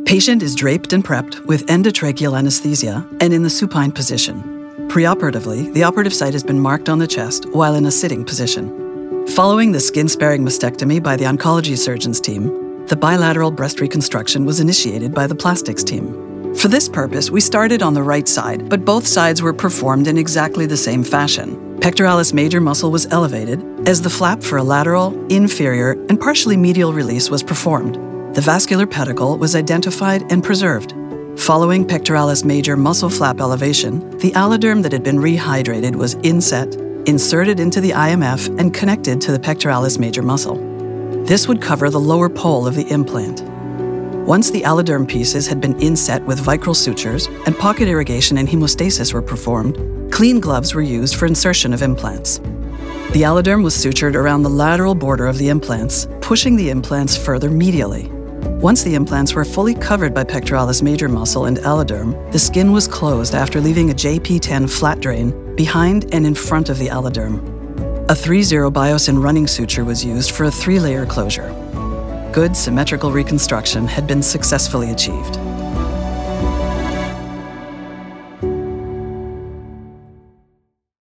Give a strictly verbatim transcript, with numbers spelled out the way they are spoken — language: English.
Patient is draped and prepped with endotracheal anesthesia and in the supine position. Preoperatively, the operative site has been marked on the chest while in a sitting position. Following the skin-sparing mastectomy by the oncology surgeons team, the bilateral breast reconstruction was initiated by the plastics team. For this purpose, we started on the right side, but both sides were performed in exactly the same fashion. Pectoralis major muscle was elevated as the flap for a lateral, inferior, and partially medial release was performed. The vascular pedicle was identified and preserved. Following pectoralis major muscle flap elevation, the alloderm that had been rehydrated was inset, inserted into the I M F, and connected to the pectoralis major muscle. This would cover the lower pole of the implant. Once the alloderm pieces had been inset with vicryl sutures and pocket irrigation and hemostasis were performed, clean gloves were used for insertion of implants. The alloderm was sutured around the lateral border of the implants, pushing the implants further medially. Once the implants were fully covered by pectoralis major muscle and alloderm, the skin was closed after leaving a J P ten flat drain behind and in front of the alloderm. A three zero Biosin running suture was used for a three-layer closure. Good symmetrical reconstruction had been successfully achieved.